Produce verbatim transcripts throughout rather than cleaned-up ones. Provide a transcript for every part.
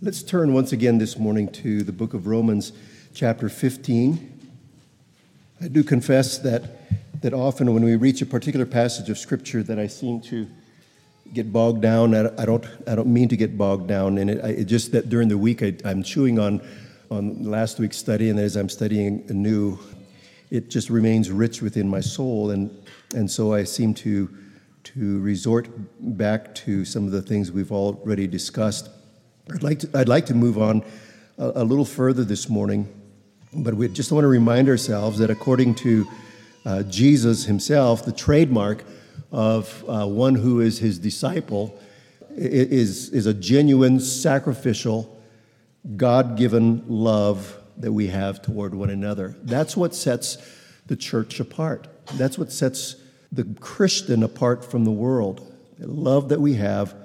Let's turn once again this morning to the book of Romans, chapter fifteen. I do confess that, that often when we reach a particular passage of Scripture that I seem to get bogged down. I don't I don't mean to get bogged down in it. I, it just that during the week I, I'm chewing on, on last week's study, and as I'm studying anew, it just remains rich within my soul, and and so I seem to to resort back to some of the things we've already discussed. I'd like to, I'd like to move on a, a little further this morning, but we just want to remind ourselves that according to uh, Jesus himself, the trademark of uh, one who is his disciple is, is a genuine, sacrificial, God-given love that we have toward one another. That's what sets the church apart. That's what sets the Christian apart from the world, the love that we have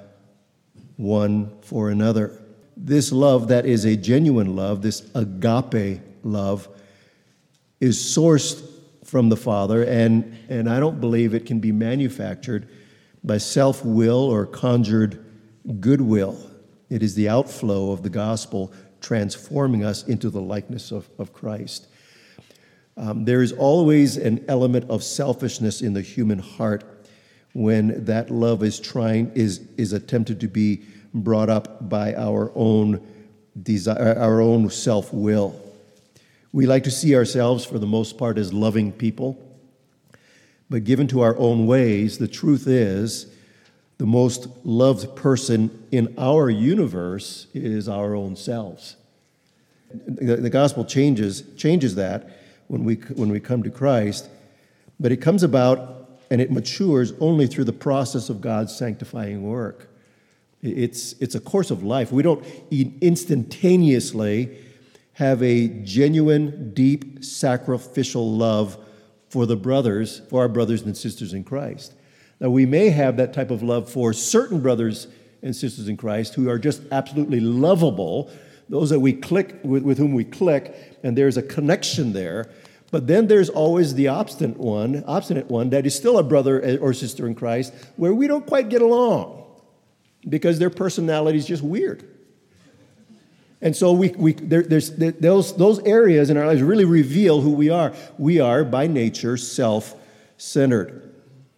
one for another. This love that is a genuine love, this agape love, is sourced from the Father, and, and I don't believe it can be manufactured by self-will or conjured goodwill. It is the outflow of the gospel transforming us into the likeness of, of Christ. Um, there is always an element of selfishness in the human heart when that love is trying is is attempted to be brought up by our own desire, our own self-will. We like to see ourselves, for the most part, as loving people, but given to our own ways, the truth is the most loved person in our universe is our own selves. The, the gospel changes changes that when we when we come to Christ, but it comes about and it matures only through the process of God's sanctifying work. It's, it's a course of life. We don't instantaneously have a genuine, deep, sacrificial love for the brothers, for our brothers and sisters in Christ. Now, we may have that type of love for certain brothers and sisters in Christ who are just absolutely lovable, those that we click, with, with whom we click, and there's a connection there. But then there's always the obstinate one, obstinate one that is still a brother or sister in Christ, where we don't quite get along because their personality is just weird. And so we, we there, there's there, those those areas in our lives really reveal who we are. We are by nature self-centered.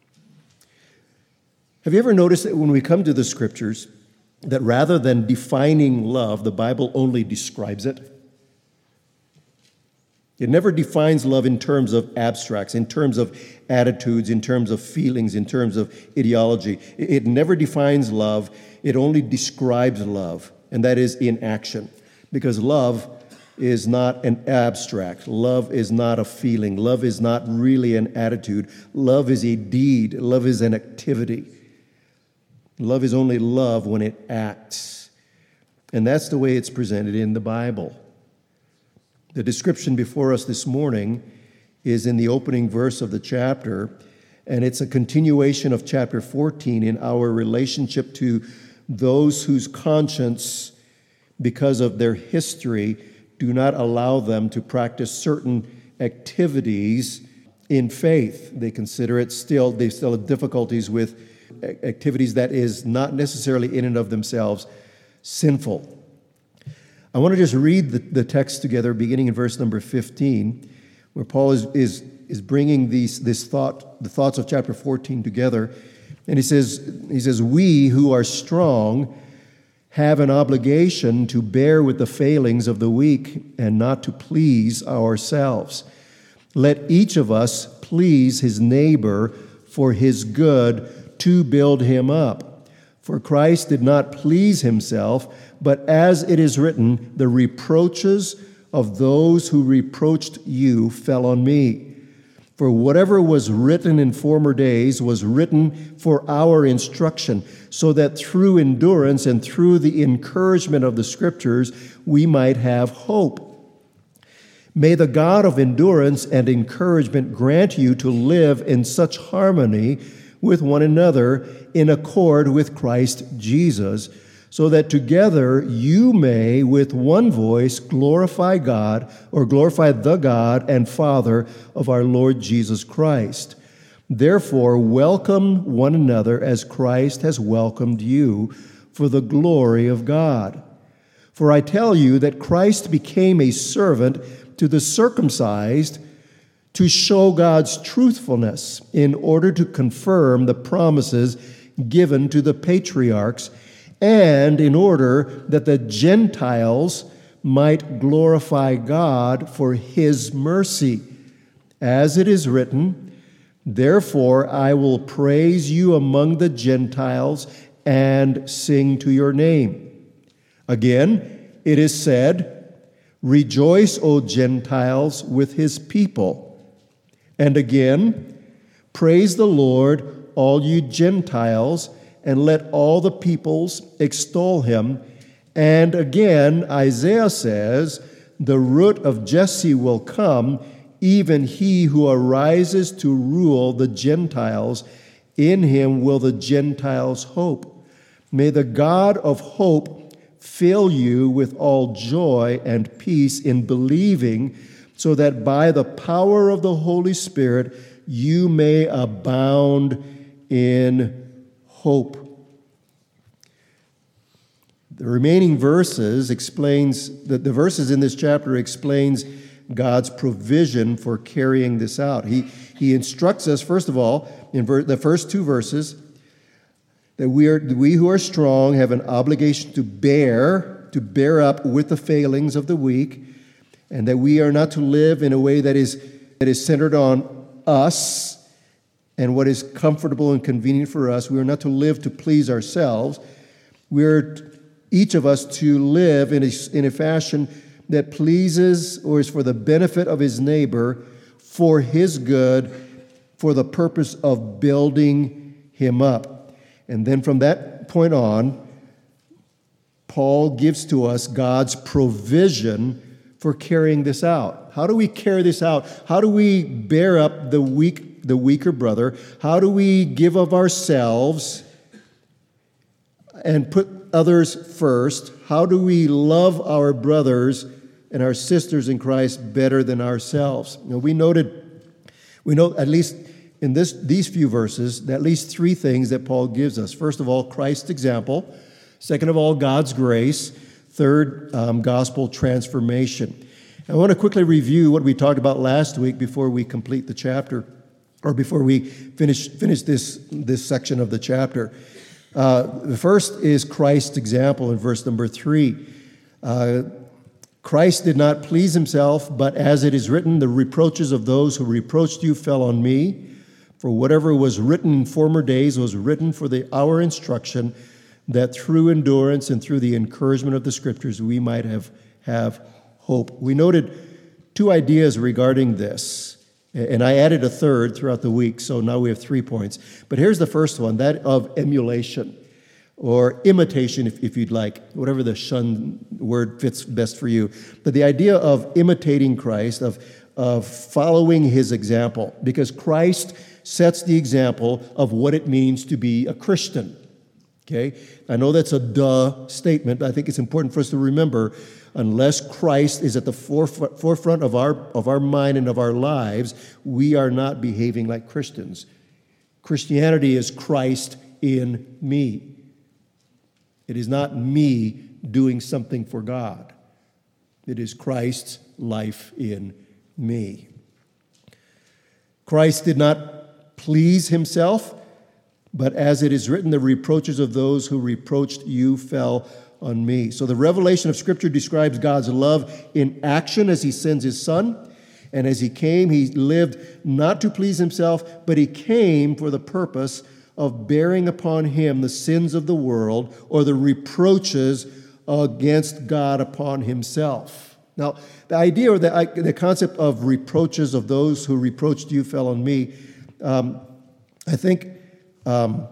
Have you ever noticed that when we come to the Scriptures, that rather than defining love, the Bible only describes it? It never defines love in terms of abstracts, in terms of attitudes, in terms of feelings, in terms of ideology. It never defines love. It only describes love, and that is in action. Because love is not an abstract. Love is not a feeling. Love is not really an attitude. Love is a deed. Love is an activity. Love is only love when it acts. And that's the way it's presented in the Bible. The description before us this morning is in the opening verse of the chapter, and it's a continuation of chapter fourteen in our relationship to those whose conscience, because of their history, do not allow them to practice certain activities in faith. They consider it still, they still have difficulties with activities that is not necessarily in and of themselves sinful. I want to just read the, the text together, beginning in verse number fifteen, where Paul is is, is bringing these this thought, the thoughts of chapter fourteen together, and he says he says we who are strong have an obligation to bear with the failings of the weak and not to please ourselves. Let each of us please his neighbor for his good, to build him up. For Christ did not please himself, but as it is written, the reproaches of those who reproached you fell on me. For whatever was written in former days was written for our instruction, so that through endurance and through the encouragement of the Scriptures we might have hope. May the God of endurance and encouragement grant you to live in such harmony with one another in accord with Christ Jesus, so that together you may with one voice glorify God, or glorify the God and Father of our Lord Jesus Christ. Therefore, welcome one another as Christ has welcomed you for the glory of God. For I tell you that Christ became a servant to the circumcised to show God's truthfulness in order to confirm the promises given to the patriarchs, and in order that the Gentiles might glorify God for his mercy. As it is written, therefore I will praise you among the Gentiles and sing to your name. Again, it is said, rejoice, O Gentiles, with his people. And again, praise the Lord, all you Gentiles, and let all the peoples extol him. And again, Isaiah says, the root of Jesse will come, even he who arises to rule the Gentiles. In him will the Gentiles hope. May the God of hope fill you with all joy and peace in believing, so that by the power of the Holy Spirit you may abound in hope. The remaining verses explains, the, the verses in this chapter explains God's provision for carrying this out. He, he instructs us, first of all, in ver, the first two verses, that we are we who are strong have an obligation to bear, to bear up with the failings of the weak, and that we are not to live in a way that is that is centered on us and what is comfortable and convenient for us. We are not to live to please ourselves. We are each of us to live in a, in a fashion that pleases or is for the benefit of his neighbor, for his good, for the purpose of building him up. And then from that point on, Paul gives to us God's provision for carrying this out. How do we carry this out? How do we bear up the weak, the weaker brother? How do we give of ourselves and put others first? How do we love our brothers and our sisters in Christ better than ourselves? You know, we noted, we know at least in this these few verses, at least three things that Paul gives us. First of all, Christ's example. Second of all, God's grace. Third, um, gospel transformation. I want to quickly review what we talked about last week before we complete the chapter, or before we finish finish this, this section of the chapter. Uh, the first is Christ's example in verse number three. Uh, Christ did not please himself, but as it is written, the reproaches of those who reproached you fell on me. For whatever was written in former days was written for the, our instruction, that through endurance and through the encouragement of the Scriptures we might have, have hope. We noted two ideas regarding this, and I added a third throughout the week, so now we have three points. But here's the first one, that of emulation, or imitation, if, if you'd like, whatever the shun word fits best for you. But the idea of imitating Christ, of, of following his example, because Christ sets the example of what it means to be a Christian. Okay? I know that's a duh statement, but I think it's important for us to remember, unless Christ is at the forefront, forefront of our, of our mind and of our lives, we are not behaving like Christians. Christianity is Christ in me. It is not me doing something for God. It is Christ's life in me. Christ did not please himself, but as it is written, the reproaches of those who reproached you fell on me. So the revelation of Scripture describes God's love in action as he sends his Son. And as he came, he lived not to please himself, but he came for the purpose of bearing upon him the sins of the world, or the reproaches against God upon himself. Now, the idea or the, the concept of reproaches of those who reproached you fell on me, um, I think um,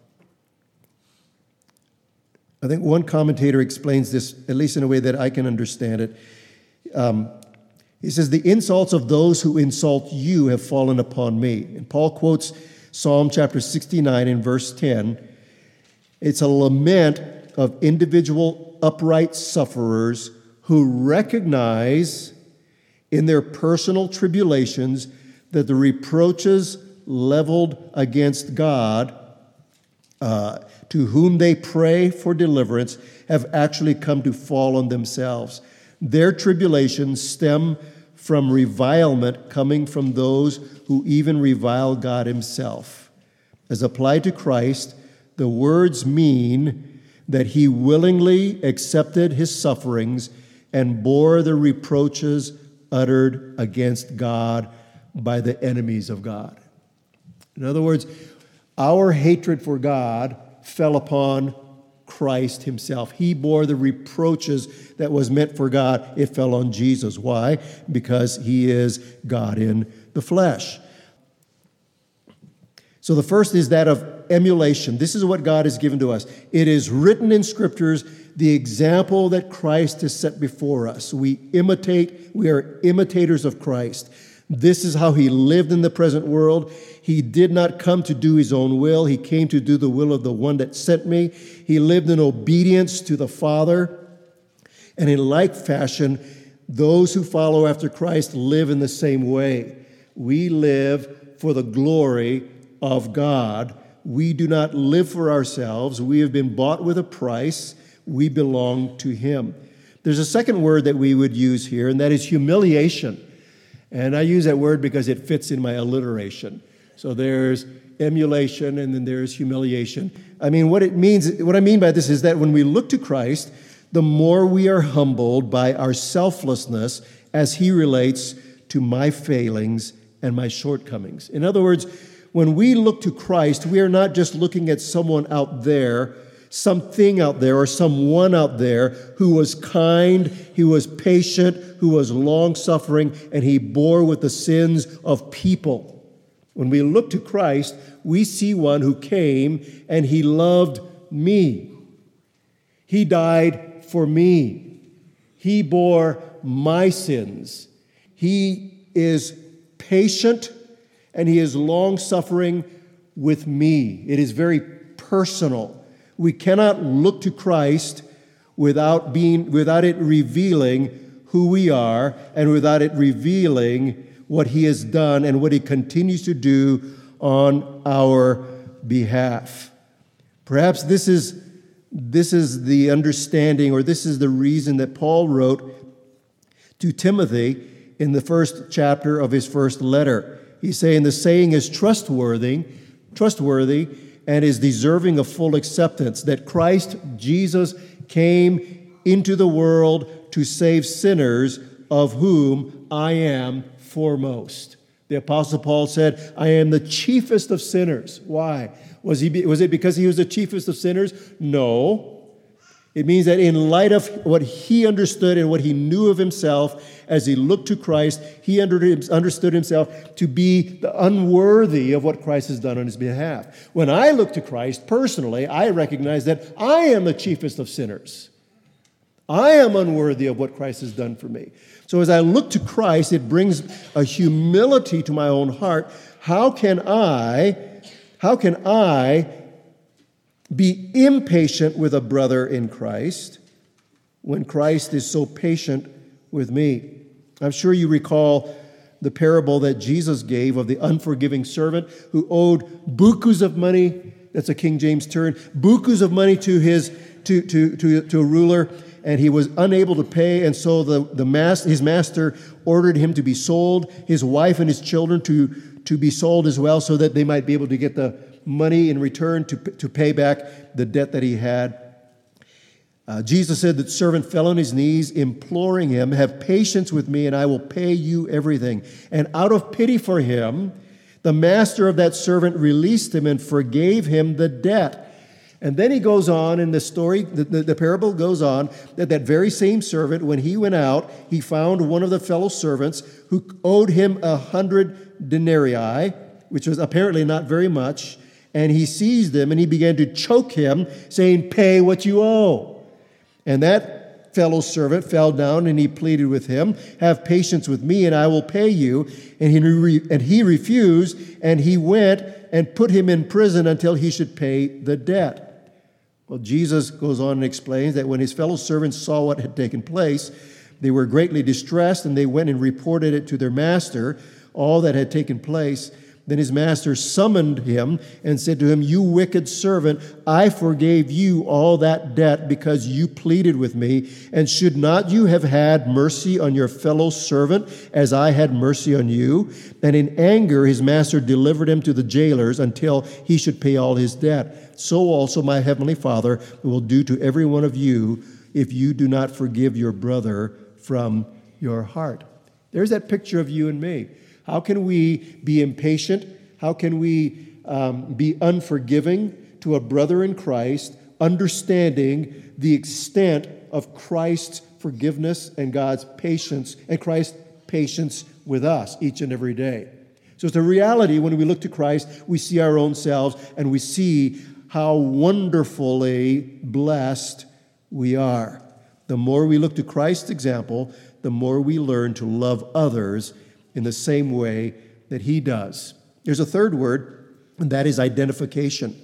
I think one commentator explains this, at least in a way that I can understand it. Um, he says, the insults of those who insult you have fallen upon me. And Paul quotes Psalm chapter sixty-nine in verse ten. It's a lament of individual upright sufferers who recognize in their personal tribulations that the reproaches leveled against God uh, to whom they pray for deliverance have actually come to fall on themselves. Their tribulations stem from revilement coming from those who even revile God himself. As applied to Christ, the words mean that he willingly accepted his sufferings and bore the reproaches uttered against God by the enemies of God. In other words, our hatred for God fell upon Christ himself. He bore the reproaches that was meant for God. It fell on Jesus. Why? Because he is God in the flesh. So the first is that of emulation. This is what God has given to us. It is written in Scriptures, the example that Christ has set before us. We imitate, we are imitators of Christ. This is how he lived in the present world. He did not come to do his own will. He came to do the will of the one that sent me. He lived in obedience to the Father. And in like fashion, those who follow after Christ live in the same way. We live for the glory of God. We do not live for ourselves. We have been bought with a price. We belong to him. There's a second word that we would use here, and that is humiliation. And I use that word because it fits in my alliteration. So there's emulation and then there's humiliation. I mean, what it means, what I mean by this is that when we look to Christ, the more we are humbled by our selflessness as he relates to my failings and my shortcomings. In other words, when we look to Christ, we are not just looking at someone out there, something out there, or someone out there who was kind, who was patient, who was long-suffering, and he bore with the sins of people. When we look to Christ, we see one who came and he loved me. He died for me. He bore my sins. He is patient and he is long-suffering with me. It is very personal. We cannot look to Christ without being, without it revealing who we are and without it revealing what he has done and what he continues to do on our behalf. Perhaps this is, this is the understanding, or this is the reason that Paul wrote to Timothy in the first chapter of his first letter. He's saying the saying is trustworthy, trustworthy, and is deserving of full acceptance, that Christ Jesus came into the world to save sinners, of whom I am foremost. The Apostle Paul said, I am the chiefest of sinners. Why? Was he? Was it because he was the chiefest of sinners? No. It means that in light of what he understood and what he knew of himself, as he looked to Christ, he understood himself to be the unworthy of what Christ has done on his behalf. When I look to Christ personally, I recognize that I am the chiefest of sinners. I am unworthy of what Christ has done for me. So as I look to Christ, it brings a humility to my own heart. How can I, how can I be impatient with a brother in Christ when Christ is so patient with me? I'm sure you recall the parable that Jesus gave of the unforgiving servant who owed bukus of money. That's a King James term. Bukus of money to his to to to, to a ruler, and he was unable to pay, and so the the mas- his master ordered him to be sold, his wife and his children to to be sold as well, so that they might be able to get the money in return to to pay back the debt that he had. Uh, Jesus said that servant fell on his knees, imploring him, have patience with me and I will pay you everything. And out of pity for him, the master of that servant released him and forgave him the debt. And then he goes on in the story, the, the, the parable goes on, that that very same servant, when he went out, he found one of the fellow servants who owed him a hundred denarii, which was apparently not very much. And he seized him and he began to choke him, saying, pay what you owe. And that fellow servant fell down and he pleaded with him, have patience with me and I will pay you. And he, re- and he refused, and he went and put him in prison until he should pay the debt. Well, Jesus goes on and explains that when his fellow servants saw what had taken place, they were greatly distressed, and they went and reported it to their master, all that had taken place. Then his master summoned him and said to him, "You wicked servant, I forgave you all that debt because you pleaded with me. And should not you have had mercy on your fellow servant as I had mercy on you?" And in anger his master delivered him to the jailers until he should pay all his debt. So also my heavenly Father will do to every one of you if you do not forgive your brother from your heart. There's that picture of you and me. How can we be impatient? How can we um, be unforgiving to a brother in Christ, understanding the extent of Christ's forgiveness and God's patience and Christ's patience with us each and every day? So it's a reality when we look to Christ, we see our own selves and we see how wonderfully blessed we are. The more we look to Christ's example, the more we learn to love others in the same way that he does. There's a third word, and that is identification.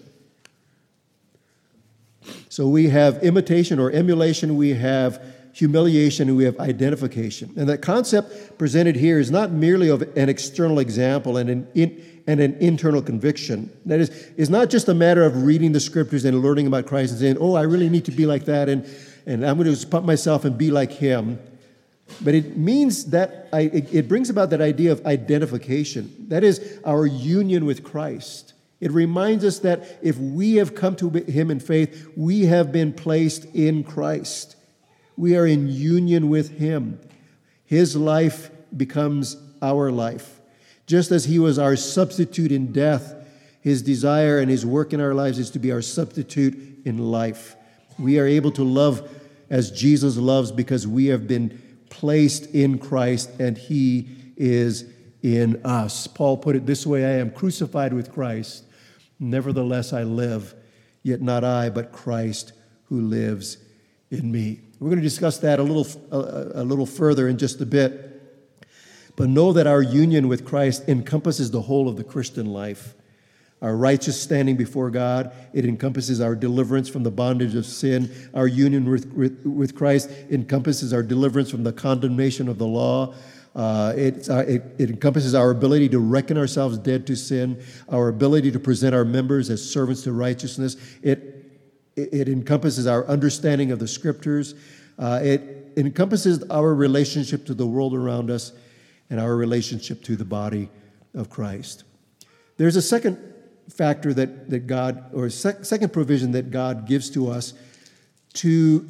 So we have imitation or emulation, we have humiliation, and we have identification. And that concept presented here is not merely of an external example and an, in, and an internal conviction. That is, it's not just a matter of reading the scriptures and learning about Christ and saying, "Oh, I really need to be like that, and, and I'm going to pump myself and be like him." But it means that I, it brings about that idea of identification. That is our union with Christ. It reminds us that if we have come to him in faith, we have been placed in Christ. We are in union with him. His life becomes our life. Just as he was our substitute in death, his desire and his work in our lives is to be our substitute in life. We are able to love as Jesus loves because we have been placed in Christ, and he is in us. Paul put it this way: "I am crucified with Christ. Nevertheless I live, yet not I, but Christ who lives in me." We're going to discuss that a little, a, a little further in just a bit. But know that our union with Christ encompasses the whole of the Christian life. Our righteous standing before God, it encompasses our deliverance from the bondage of sin. Our union with, with, with Christ encompasses our deliverance from the condemnation of the law. Uh, it, uh, it, it encompasses our ability to reckon ourselves dead to sin, our ability to present our members as servants to righteousness. It, it, it encompasses our understanding of the Scriptures. Uh, it, it encompasses our relationship to the world around us and our relationship to the body of Christ. There's a second factor that, that God, or sec- second provision that God gives to us to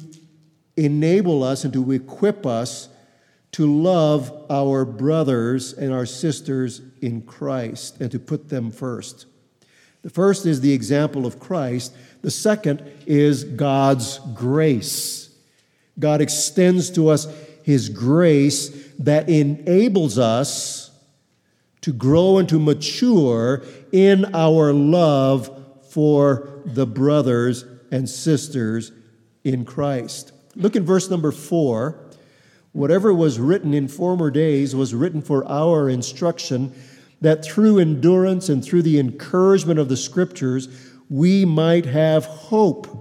enable us and to equip us to love our brothers and our sisters in Christ and to put them first. The first is the example of Christ. The second is God's grace. God extends to us his grace that enables us to grow and to mature in our love for the brothers and sisters in Christ. Look at verse number four. "Whatever was written in former days was written for our instruction, that through endurance and through the encouragement of the Scriptures we might have hope.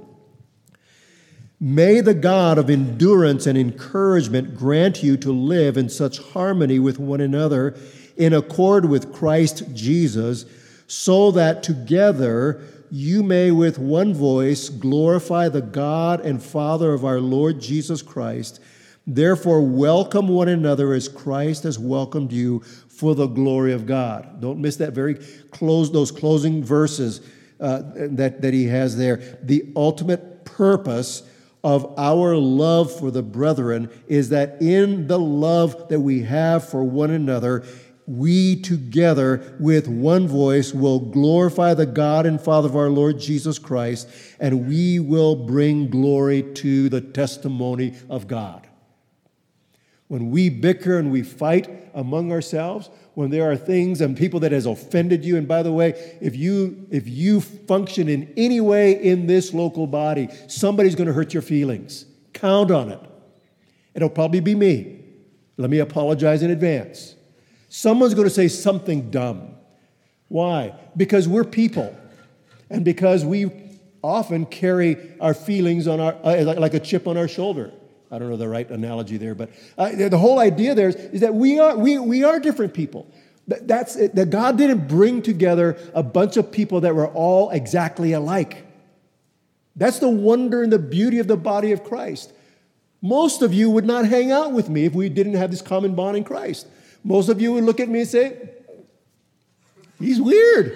May the God of endurance and encouragement grant you to live in such harmony with one another in accord with Christ Jesus, so that together you may with one voice glorify the God and Father of our Lord Jesus Christ. Therefore, welcome one another as Christ has welcomed you for the glory of God." Don't miss that very close, those closing verses uh, that, that he has there. The ultimate purpose of our love for the brethren is that in the love that we have for one another, we together with one voice will glorify the God and Father of our Lord Jesus Christ, and we will bring glory to the testimony of God. When we bicker and we fight among ourselves, when there are things and people that has offended you, and by the way, if you if you function in any way in this local body, somebody's going to hurt your feelings. Count on it. It'll probably be me. Let me apologize in advance. Someone's going to say something dumb. Why? Because we're people, and because we often carry our feelings on our uh, like a chip on our shoulder. I don't know the right analogy there, but uh, the whole idea there is, is that we are we we are different people. That, that's it, that God didn't bring together a bunch of people that were all exactly alike. That's the wonder and the beauty of the body of Christ. Most of you would not hang out with me if we didn't have this common bond in Christ. Most of you would look at me and say, he's weird.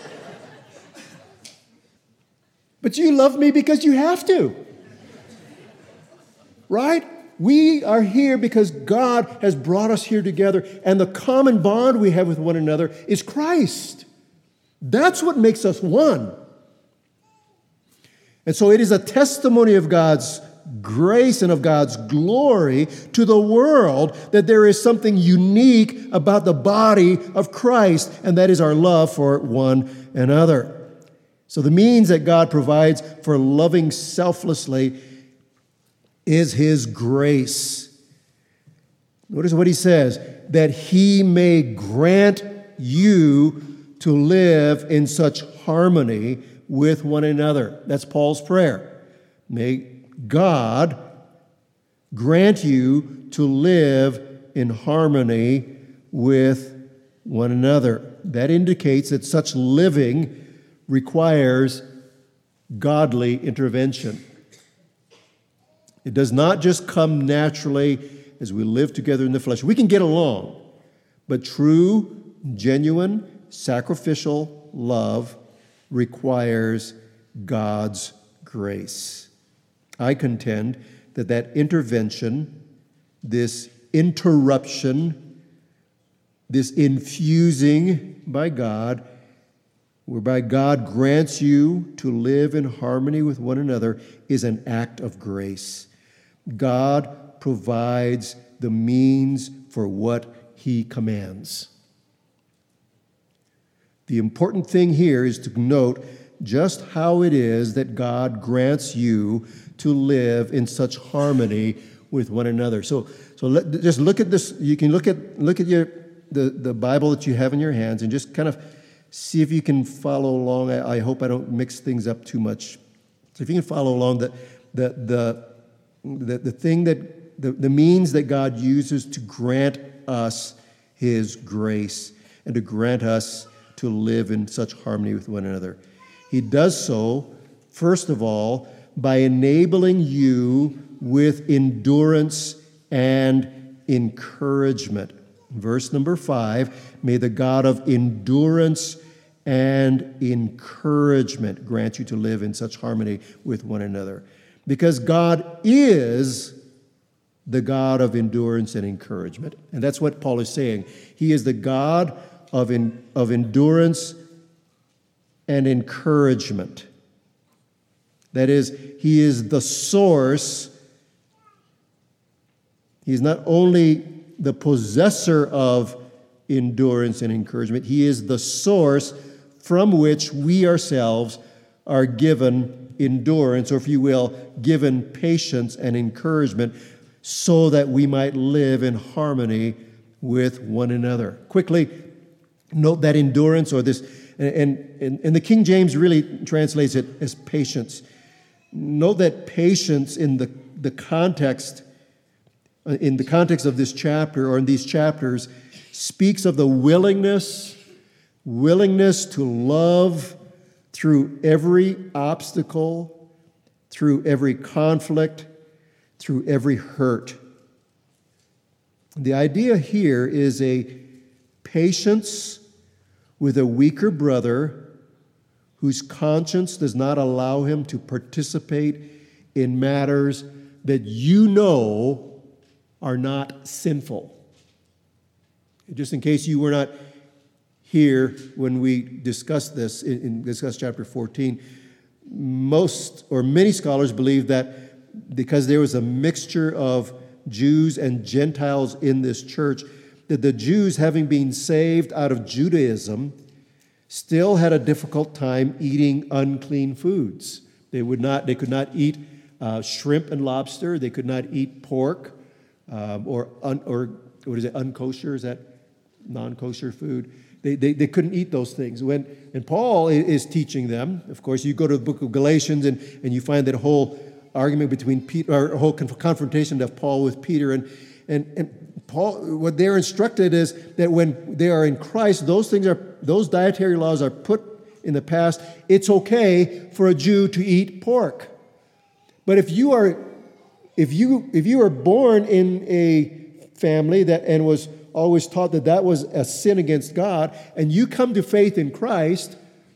But you love me because you have to. Right? We are here because God has brought us here together, and the common bond we have with one another is Christ. That's what makes us one. And so it is a testimony of God's grace and of God's glory to the world that there is something unique about the body of Christ, and that is our love for one another. So the means that God provides for loving selflessly is His grace. Notice what He says, that He may grant you to live in such harmony with one another. That's Paul's prayer. May God grant you to live in harmony with one another. That indicates that such living requires godly intervention. It does not just come naturally as we live together in the flesh. We can get along, but true, genuine, sacrificial love requires God's grace. I contend that that intervention, this interruption, this infusing by God, whereby God grants you to live in harmony with one another, is an act of grace. God provides the means for what He commands. The important thing here is to note just how it is that God grants you to live in such harmony with one another. So, so let, just look at this. You can look at look at your the, the Bible that you have in your hands and just kind of see if you can follow along. I, I hope I don't mix things up too much. So if you can follow along, the the the the, the thing that the, the means that God uses to grant us His grace and to grant us to live in such harmony with one another. He does so, first of all, by enabling you with endurance and encouragement. Verse number five, may the God of endurance and encouragement grant you to live in such harmony with one another. Because God is the God of endurance and encouragement. And that's what Paul is saying. He is the God of, in, of endurance and encouragement. That is, He is the source. He is not only the possessor of endurance and encouragement, He is the source from which we ourselves are given endurance, or if you will, given patience and encouragement, so that we might live in harmony with one another. Quickly, note that endurance, or this, and, and, and the King James really translates it as patience. Note that patience in the, the context, in the context of this chapter, or in these chapters, speaks of the willingness, willingness to love through every obstacle, through every conflict, through every hurt. The idea here is a patience with a weaker brother whose conscience does not allow him to participate in matters that you know are not sinful. Just in case you were not here when we discussed this, in, in discussed chapter fourteen, most or many scholars believe that because there was a mixture of Jews and Gentiles in this church, that the Jews, having been saved out of Judaism, still had a difficult time eating unclean foods. They would not, they could not eat uh, shrimp and lobster. They could not eat pork um, or un, or what is it, unkosher? Is that non-kosher food? They, they they couldn't eat those things. When and Paul is teaching them. Of course, you go to the book of Galatians and, and you find that whole argument between Peter, or whole confrontation of Paul with Peter, and and and Paul, what they're instructed is that when they are in Christ, those things are, those dietary laws are put in the past. It's okay for a Jew to eat pork. But if you are, if you, if you are born in a family that, and was always taught that that was a sin against God, and you come to faith in Christ,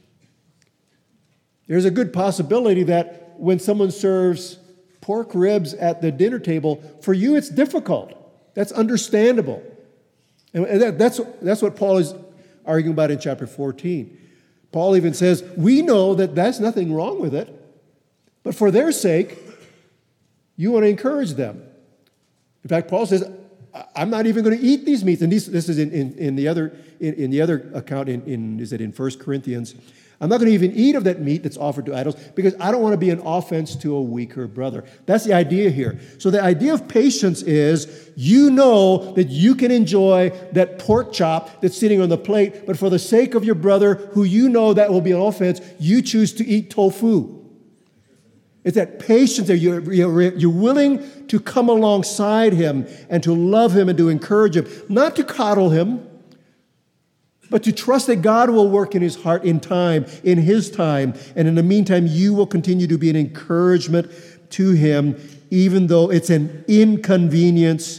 there's a good possibility that when someone serves pork ribs at the dinner table, for you it's difficult. That's understandable. And that, that's, that's what Paul is arguing about in chapter fourteen. Paul even says, we know that there's nothing wrong with it, but for their sake, you want to encourage them. In fact, Paul says, I'm not even going to eat these meats. And these, this is in, in, in the other in, in the other account, in, in is it in First Corinthians? I'm not going to even eat of that meat that's offered to idols because I don't want to be an offense to a weaker brother. That's the idea here. So the idea of patience is you know that you can enjoy that pork chop that's sitting on the plate, but for the sake of your brother who you know that will be an offense, you choose to eat tofu. It's that patience there. You're, you're, you're willing to come alongside him and to love him and to encourage him, not to coddle him, but to trust that God will work in his heart in time, in his time. And in the meantime, you will continue to be an encouragement to him, even though it's an inconvenience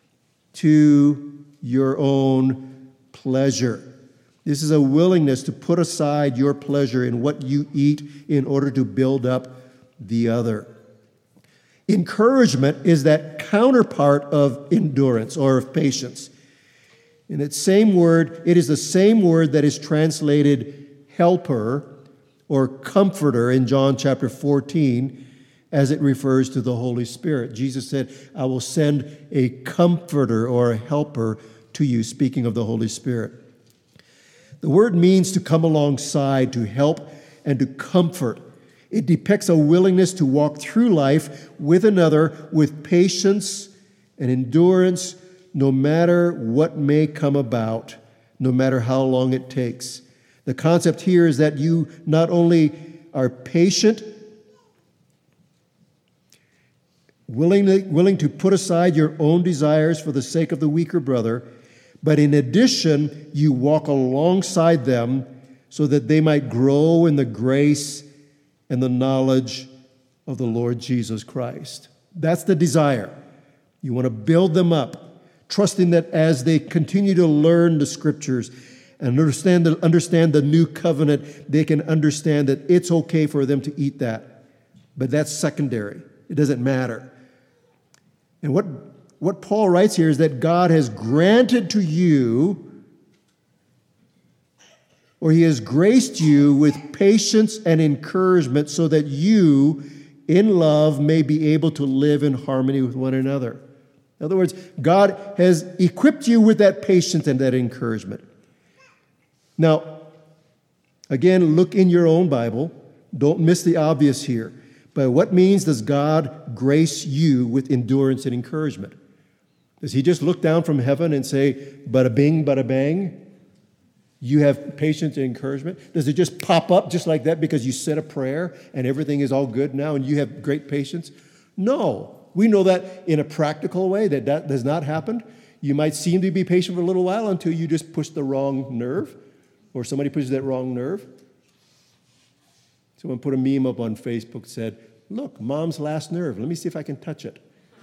to your own pleasure. This is a willingness to put aside your pleasure in what you eat in order to build up the other. Encouragement is that counterpart of endurance or of patience. In that same word, it is the same word that is translated helper or comforter in John chapter fourteen as it refers to the Holy Spirit. Jesus said, I will send a comforter or a helper to you, speaking of the Holy Spirit. The word means to come alongside, to help, and to comfort. It depicts a willingness to walk through life with another with patience and endurance, no matter what may come about, no matter how long it takes. The concept here is that you not only are patient, willing to, willing to put aside your own desires for the sake of the weaker brother, but in addition, you walk alongside them so that they might grow in the grace and the knowledge of the Lord Jesus Christ. That's the desire. You want to build them up, trusting that as they continue to learn the Scriptures and understand the, understand the new covenant, they can understand that it's okay for them to eat that. But that's secondary. It doesn't matter. And what, what Paul writes here is that God has granted to you, or he has graced you with patience and encouragement so that you, in love, may be able to live in harmony with one another. In other words, God has equipped you with that patience and that encouragement. Now, again, look in your own Bible. Don't miss the obvious here. By what means does God grace you with endurance and encouragement? Does he just look down from heaven and say, bada bing, bada bang? You have patience and encouragement? Does it just pop up just like that because you said a prayer and everything is all good now and you have great patience? No. We know that in a practical way that that does not happen. You might seem to be patient for a little while until you just push the wrong nerve or somebody pushes that wrong nerve. Someone put a meme up on Facebook that said, look, mom's last nerve. Let me see if I can touch it.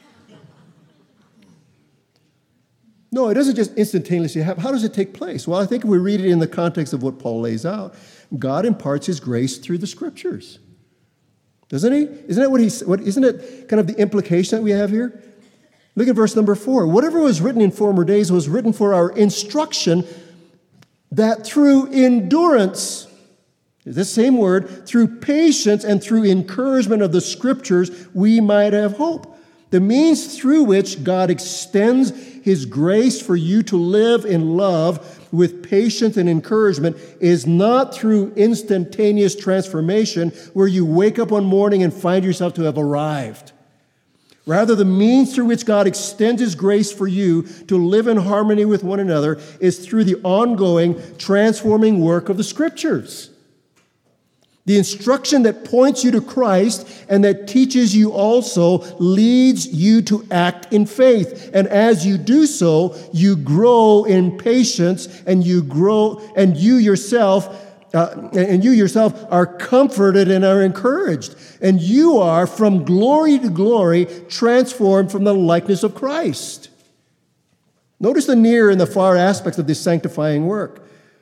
No, it doesn't just instantaneously happen. How does it take place? Well, I think if we read it in the context of what Paul lays out, God imparts his grace through the Scriptures. Doesn't he? Isn't that what he? What, isn't it kind of the implication that we have here? Look at verse number four. Whatever was written in former days was written for our instruction, that through endurance, this same word, through patience and through encouragement of the Scriptures, we might have hope. The means through which God extends his grace for you to live in love with patience and encouragement is not through instantaneous transformation where you wake up one morning and find yourself to have arrived. Rather, the means through which God extends his grace for you to live in harmony with one another is through the ongoing transforming work of the Scriptures. The instruction that points you to Christ and that teaches you also leads you to act in faith. And as you do so, you grow in patience, and you grow, and you yourself, uh, and you yourself are comforted and are encouraged. And you are, from glory to glory, transformed from the likeness of Christ. Notice the near and the far aspects of this sanctifying work.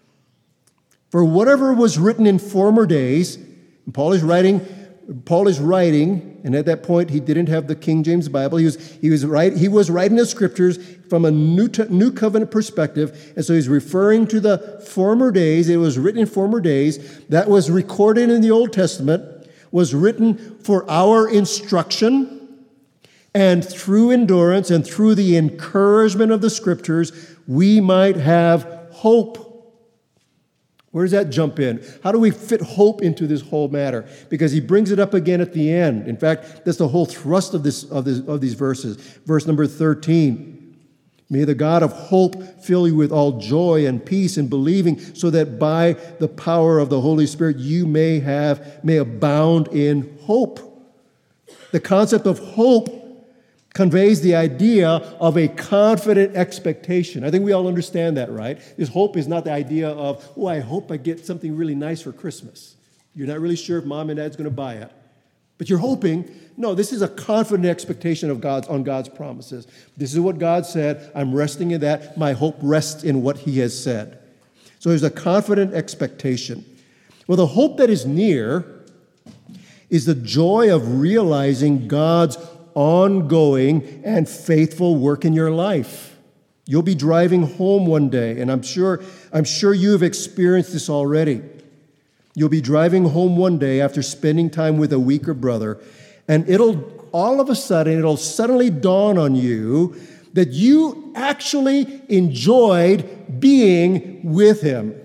For whatever was written in former days, and Paul is writing, Paul is writing, and at that point he didn't have the King James Bible. He was he was right, he was writing the scriptures from a new new covenant perspective, and so he's referring to the former days. It was written in former days, that was recorded in the Old Testament, was written for our instruction, and through endurance and through the encouragement of the scriptures, we might have hope. Where does that jump in? How do we fit hope into this whole matter? Because he brings it up again at the end. In fact, that's the whole thrust of this of, this, of these verses. Verse number thirteen. May the God of hope fill you with all joy and peace in believing, so that by the power of the Holy Spirit you may have may abound in hope. The concept of hope conveys the idea of a confident expectation. I think we all understand that, right? This hope is not the idea of, oh, I hope I get something really nice for Christmas. You're not really sure if mom and dad's going to buy it, but you're hoping. No, this is a confident expectation of God's on God's promises. This is what God said. I'm resting in that. My hope rests in what he has said. So there's a confident expectation. Well, the hope that is near is the joy of realizing God's ongoing and faithful work in your life. You'll be driving home one day, and I'm sure, I'm sure you've experienced this already. You'll be driving home one day after spending time with a weaker brother, and it'll all of a sudden, it'll suddenly dawn on you that you actually enjoyed being with him.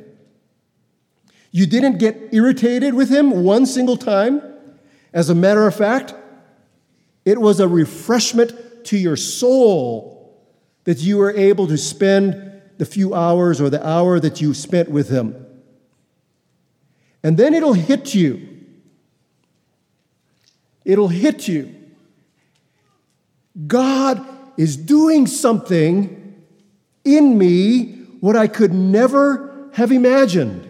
You didn't get irritated with him one single time. As a matter of fact, it was a refreshment to your soul that you were able to spend the few hours or the hour that you spent with him. And then it'll hit you. It'll hit you. God is doing something in me what I could never have imagined.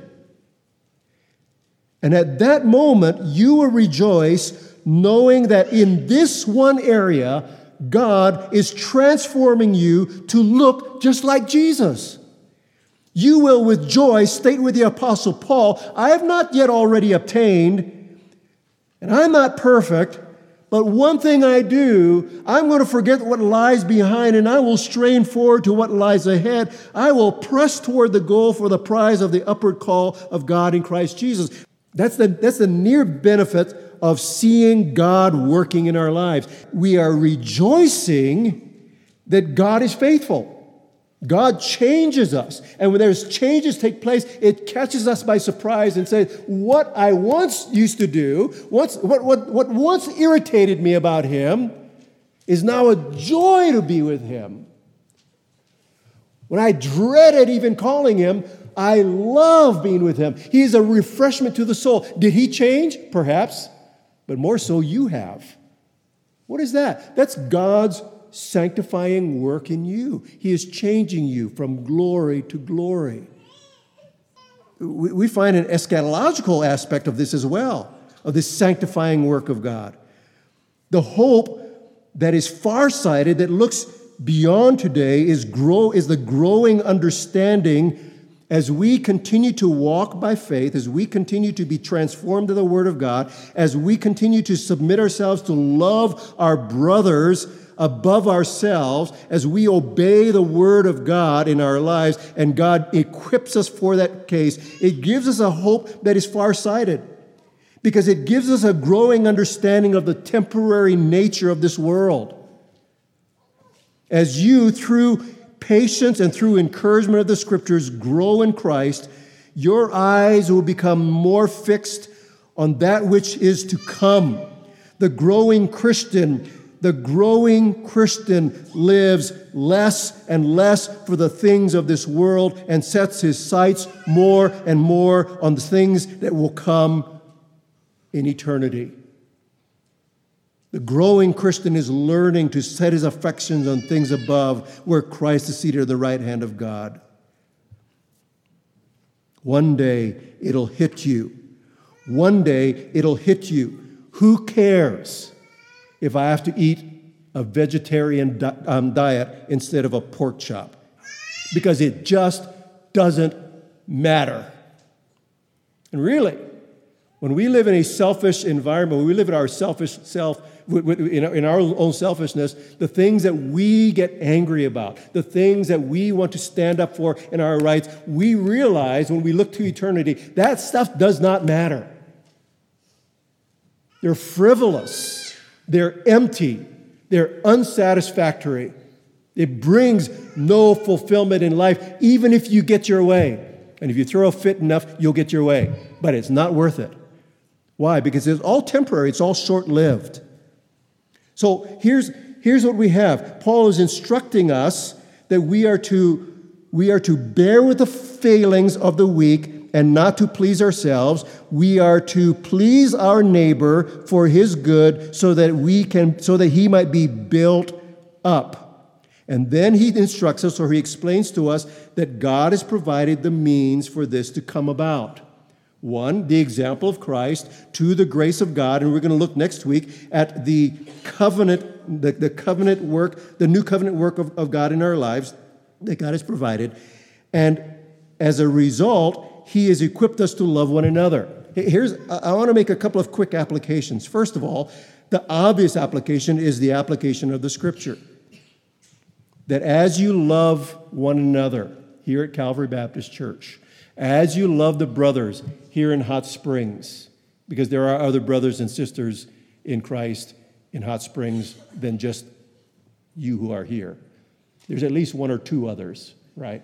And at that moment, you will rejoice knowing that in this one area, God is transforming you to look just like Jesus. You will with joy state with the Apostle Paul, I have not yet already obtained, and I'm not perfect, but one thing I do, I'm going to forget what lies behind, and I will strain forward to what lies ahead. I will press toward the goal for the prize of the upward call of God in Christ Jesus. That's the, that's the near benefit of seeing God working in our lives. We are rejoicing that God is faithful. God changes us. And when there's changes take place, it catches us by surprise and says, what I once used to do, once, what, what, what once irritated me about him is now a joy to be with him. When I dreaded even calling him, I love being with him. He is a refreshment to the soul. Did he change? Perhaps. But more so, you have. What is that? That's God's sanctifying work in you. He is changing you from glory to glory. We find an eschatological aspect of this as well, of this sanctifying work of God. The hope that is farsighted, that looks beyond today, is grow is the growing understanding as we continue to walk by faith, as we continue to be transformed to the Word of God, as we continue to submit ourselves to love our brothers above ourselves, as we obey the Word of God in our lives, and God equips us for that case, it gives us a hope that is farsighted, because it gives us a growing understanding of the temporary nature of this world. As you, through patience and through encouragement of the Scriptures, grow in Christ, your eyes will become more fixed on that which is to come. The growing Christian, the growing Christian lives less and less for the things of this world and sets his sights more and more on the things that will come in eternity. The growing Christian is learning to set his affections on things above, where Christ is seated at the right hand of God. One day it'll hit you. One day it'll hit you. Who cares if I have to eat a vegetarian di- um, diet instead of a pork chop? Because it just doesn't matter. And really, when we live in a selfish environment, when we live in our selfish self, in our own selfishness, the things that we get angry about, the things that we want to stand up for in our rights, we realize when we look to eternity, that stuff does not matter. They're frivolous. They're empty. They're unsatisfactory. It brings no fulfillment in life, even if you get your way. And if you throw a fit enough, you'll get your way. But it's not worth it. Why? Because it's all temporary. It's all short-lived. So here's, here's what we have. Paul is instructing us that we are to, we are to bear with the failings of the weak and not to please ourselves. We are to please our neighbor for his good so that we can, so that he might be built up. And then he instructs us, or he explains to us, that God has provided the means for this to come about. One, the example of Christ. Two, the grace of God. And we're going to look next week at the covenant, the, the covenant work, the new covenant work of, of God in our lives that God has provided. And as a result, he has equipped us to love one another. Here's, I want to make a couple of quick applications. First of all, the obvious application is the application of the Scripture. That as you love one another here at Calvary Baptist Church, as you love the brothers here in Hot Springs, because there are other brothers and sisters in Christ in Hot Springs than just you who are here. There's at least one or two others, right?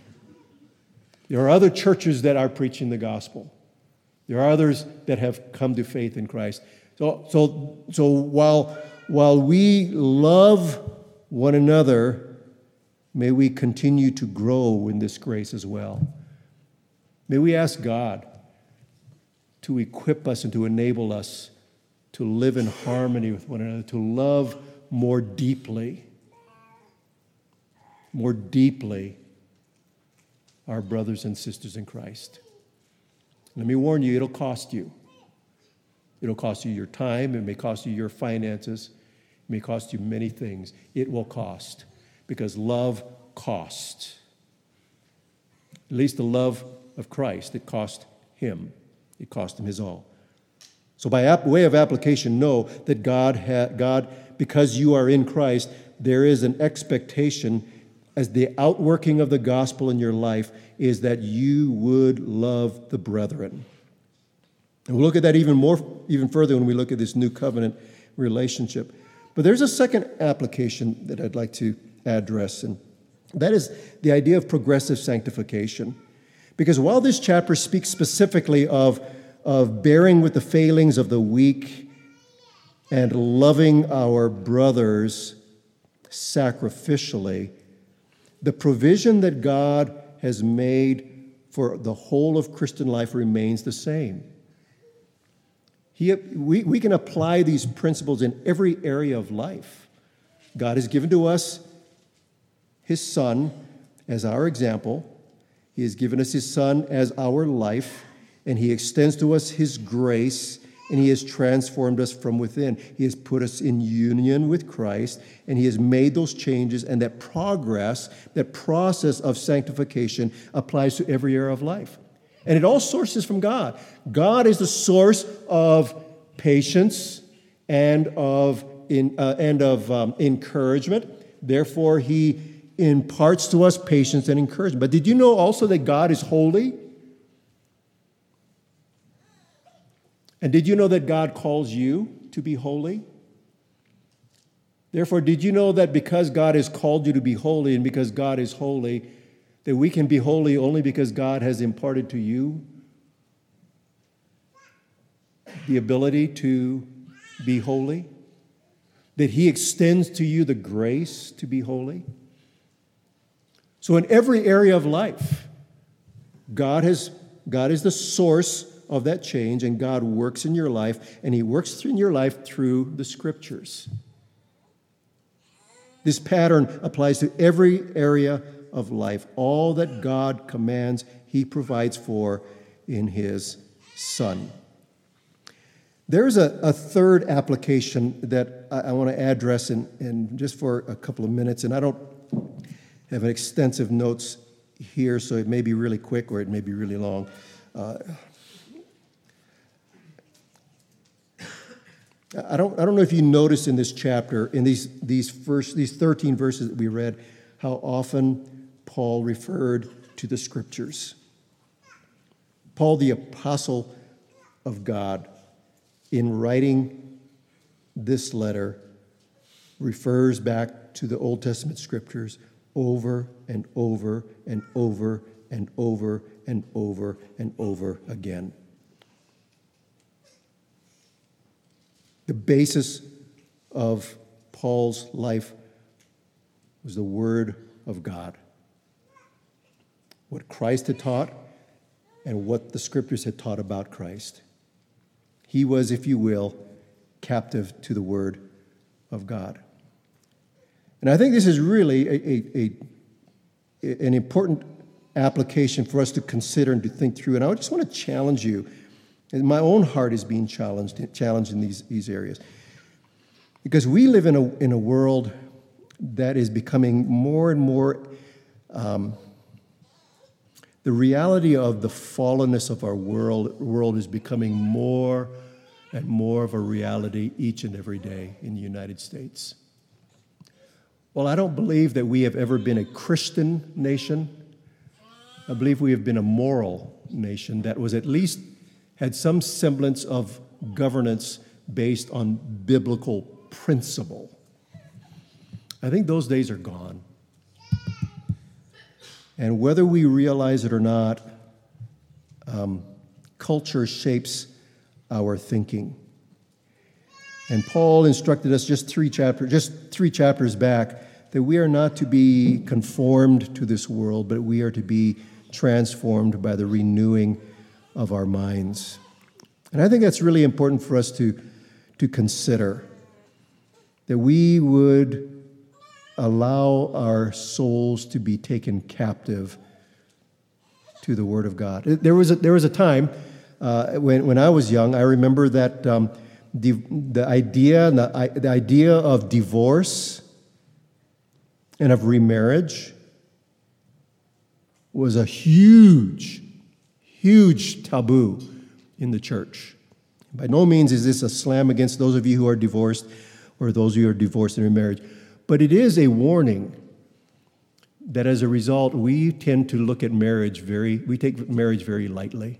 There are other churches that are preaching the gospel. There are others that have come to faith in Christ. So, so, so while, while we love one another, may we continue to grow in this grace as well. May we ask God to equip us and to enable us to live in harmony with one another, to love more deeply, more deeply our brothers and sisters in Christ. Let me warn you, it'll cost you. It'll cost you your time. It may cost you your finances. It may cost you many things. It will cost, because love costs. At least the love of Christ, it cost him. It cost him his all. So by ap- way of application, know that God, ha- God, because you are in Christ, there is an expectation as the outworking of the gospel in your life is that you would love the brethren. And we'll look at that even more, even further when we look at this new covenant relationship. But there's a second application that I'd like to address, and that is the idea of progressive sanctification. Because while this chapter speaks specifically of, of bearing with the failings of the weak and loving our brothers sacrificially, the provision that God has made for the whole of Christian life remains the same. He, we, we can apply these principles in every area of life. God has given to us his Son as our example. He has given us his Son as our life, and he extends to us his grace, and he has transformed us from within. He has put us in union with Christ, and he has made those changes, and that progress, that process of sanctification applies to every area of life. And it all sources from God. God is the source of patience and of, in, uh, and of um, encouragement. Therefore, he imparts to us patience and encouragement. But did you know also that God is holy? And did you know that God calls you to be holy? Therefore, did you know that because God has called you to be holy and because God is holy, that we can be holy only because God has imparted to you the ability to be holy? That he extends to you the grace to be holy? So in every area of life, God has God is the source of that change, and God works in your life, and he works in your life through the Scriptures. This pattern applies to every area of life. All that God commands, he provides for in his Son. There's a, a third application that I, I want to address in, in just for a couple of minutes, and I don't have an extensive notes here, so it may be really quick or it may be really long. Uh, I don't, I don't know if you noticed in this chapter, in these, these first, these thirteen verses that we read, how often Paul referred to the Scriptures. Paul, the apostle of God, in writing this letter, refers back to the Old Testament Scriptures over and over and over and over and over and over again. The basis of Paul's life was the Word of God. What Christ had taught and what the Scriptures had taught about Christ. He was, if you will, captive to the Word of God. And I think this is really a, a, a, an important application for us to consider and to think through. And I just want to challenge you. And my own heart is being challenged, challenged in these, these areas. Because we live in a, in a world that is becoming more and more, um, the reality of the fallenness of our world, world is becoming more and more of a reality each and every day in the United States. Well, I don't believe that we have ever been a Christian nation. I believe we have been a moral nation that was at least had some semblance of governance based on biblical principle. I think those days are gone. And whether we realize it or not, um, culture shapes our thinking. And Paul instructed us just three chapters, just three chapters back, that we are not to be conformed to this world, but we are to be transformed by the renewing of our minds. And I think that's really important for us to, to consider, that we would allow our souls to be taken captive to the Word of God. There was a, there was a time uh, when, when I was young, I remember that um, the, the, idea, the, the idea of divorce and of remarriage was a huge, huge taboo in the church. By no means is this a slam against those of you who are divorced or those of you who are divorced and remarried, but it is a warning that as a result, we tend to look at marriage very, we take marriage very lightly.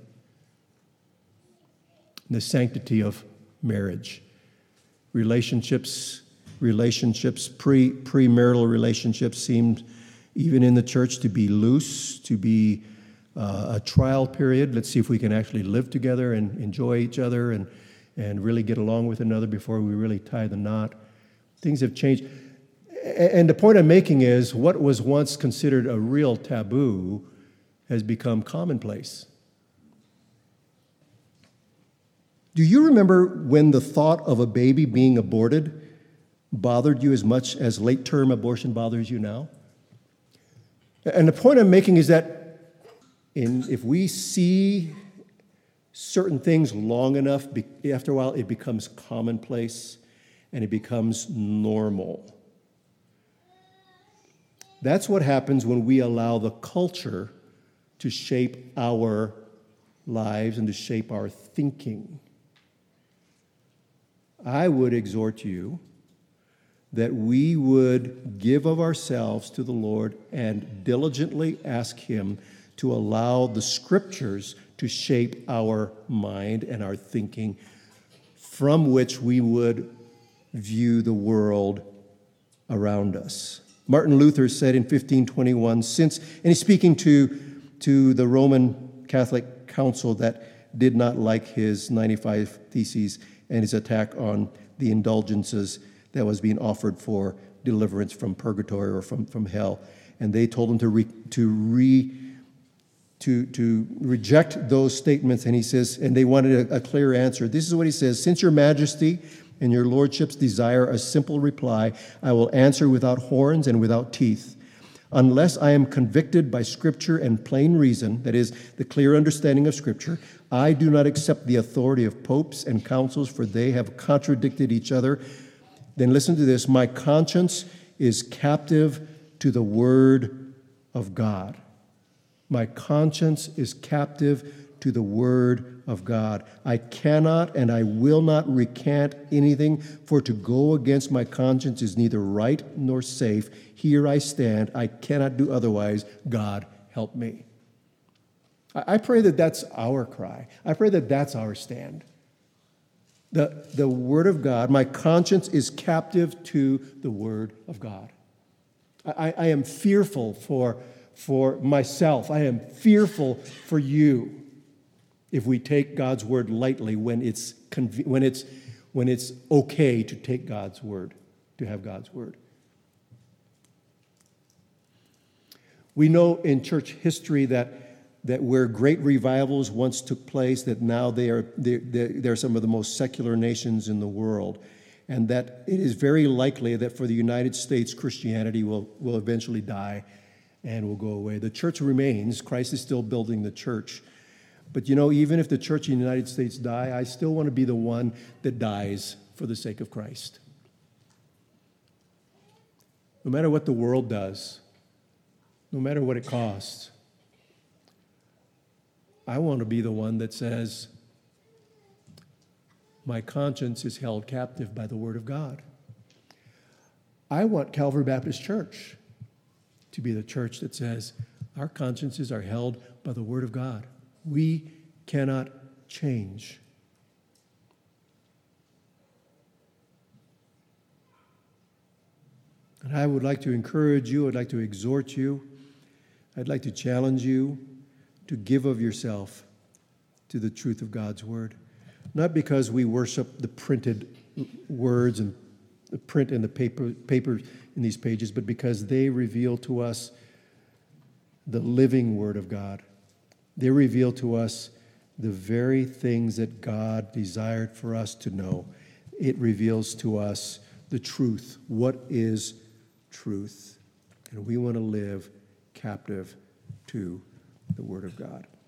The sanctity of marriage. Relationships, relationships, pre, premarital relationships seemed, even in the church, to be loose, to be uh, a trial period. Let's see if we can actually live together and enjoy each other and, and really get along with another before we really tie the knot. Things have changed. And the point I'm making is what was once considered a real taboo has become commonplace. Do you remember when the thought of a baby being aborted bothered you as much as late-term abortion bothers you now? And the point I'm making is that in, if we see certain things long enough, after a while it becomes commonplace and it becomes normal. That's what happens when we allow the culture to shape our lives and to shape our thinking. I would exhort you that we would give of ourselves to the Lord and diligently ask Him to allow the Scriptures to shape our mind and our thinking, from which we would view the world around us. Martin Luther said in fifteen twenty-one, since, and he's speaking to, to the Roman Catholic Council that did not like his ninety-five Theses and his attack on the indulgences that was being offered for deliverance from purgatory or from, from hell. And they told him to re, to to, to reject those statements, and he says, and they wanted a, a clear answer. This is what he says: since your majesty and your lordships desire a simple reply, I will answer without horns and without teeth. Unless I am convicted by Scripture and plain reason, that is, the clear understanding of Scripture, I do not accept the authority of popes and councils, for they have contradicted each other. Then listen to this: my conscience is captive to the word of God. My conscience is captive to the word of God. I cannot and I will not recant anything, for to go against my conscience is neither right nor safe. Here I stand. I cannot do otherwise. God, help me. I pray that that's our cry. I pray that that's our stand. The, the word of God, my conscience is captive to the word of God. I, I am fearful for for myself. I am fearful for you if we take God's word lightly when it's conv- when it's when it's okay to take God's word, to have God's word. We know in church history that that where great revivals once took place, that now they are they're, they're some of the most secular nations in the world, and that it is very likely that for the United States, Christianity will will eventually die and will go away. The church remains. Christ is still building the church. But you know, even if the church in the United States die, I still want to be the one that dies for the sake of Christ. No matter what the world does, no matter what it costs, I want to be the one that says, my conscience is held captive by the word of God. I want Calvary Baptist Church to be the church that says our consciences are held by the word of God. We cannot change. And I would like to encourage you, I'd like to exhort you, I'd like to challenge you to give of yourself to the truth of God's word. Not because we worship the printed words and the print and the paper, paper in these pages, but because they reveal to us the living word of God. They reveal to us the very things that God desired for us to know. It reveals to us the truth. What is truth? And we want to live captive to the word of God.